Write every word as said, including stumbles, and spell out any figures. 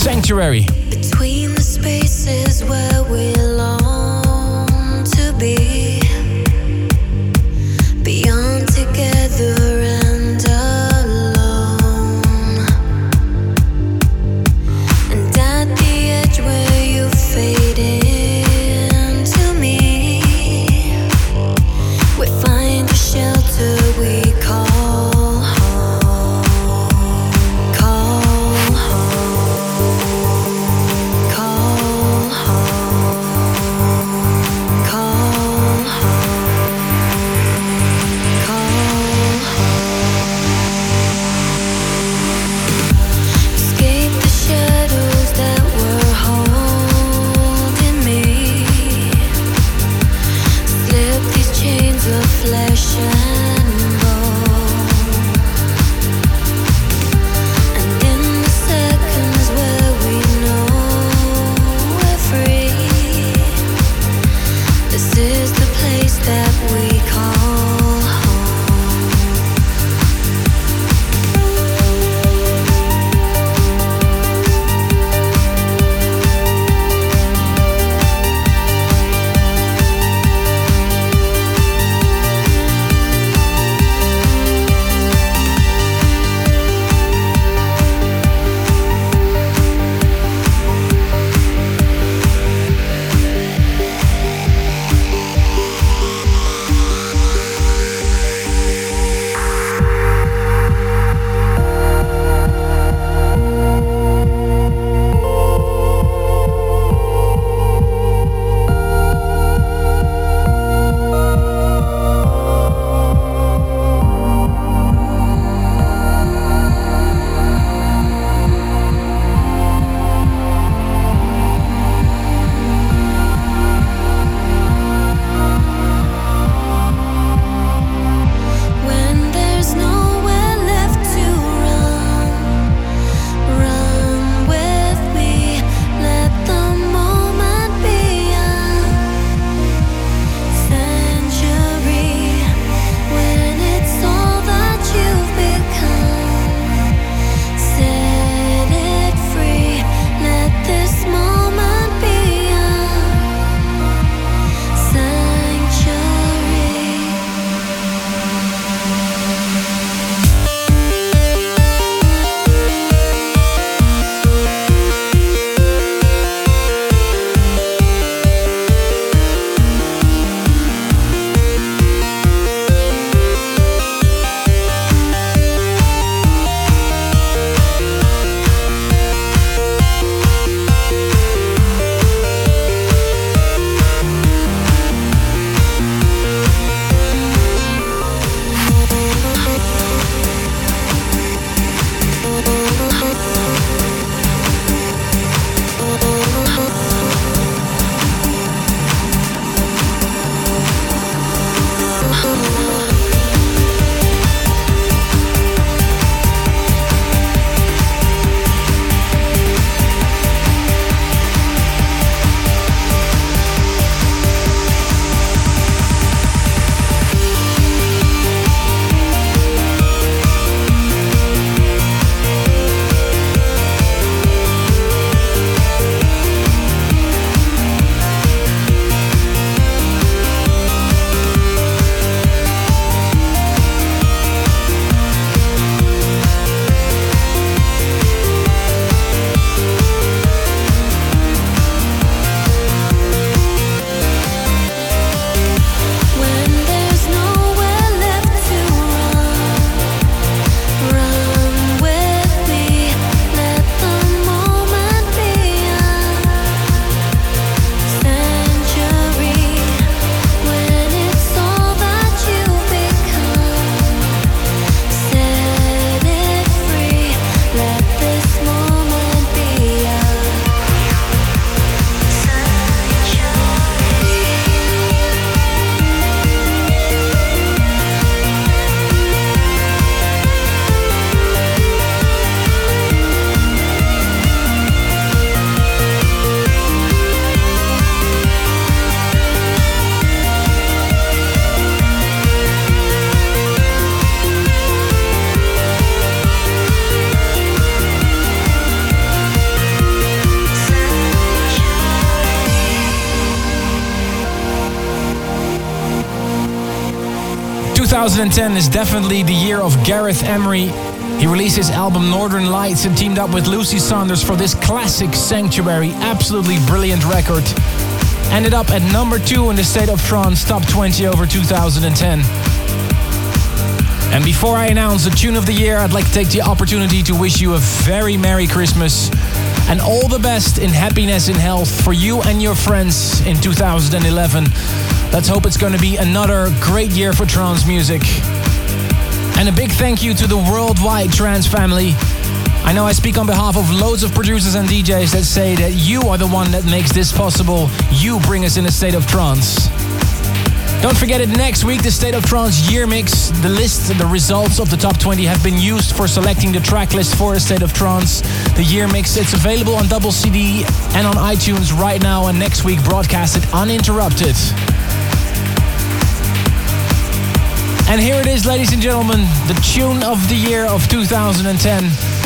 Sanctuary. Between the spaces where we long to be, beyond together and alone, and at the edge where you fade into me, we find a shelter we call home. twenty ten is definitely the year of Gareth Emery. He released his album Northern Lights and teamed up with Lucy Saunders for this classic Sanctuary. Absolutely brilliant record. Ended up at number two in the State of Trance Top twenty over two thousand ten. And before I announce the tune of the year, I'd like to take the opportunity to wish you a very Merry Christmas and all the best in happiness and health for you and your friends in two thousand eleven. Let's hope it's going to be another great year for trance music. And a big thank you to the worldwide trance family. I know I speak on behalf of loads of producers and D Js that say that you are the one that makes this possible. You bring us in a state of trance. Don't forget it, next week, the State of Trance Year Mix. The list and the results of the top twenty have been used for selecting the track list for the State of Trance. The Year Mix, it's available on double C D and on iTunes right now, and next week broadcasted uninterrupted. And here it is, ladies and gentlemen, the tune of the year of two thousand ten.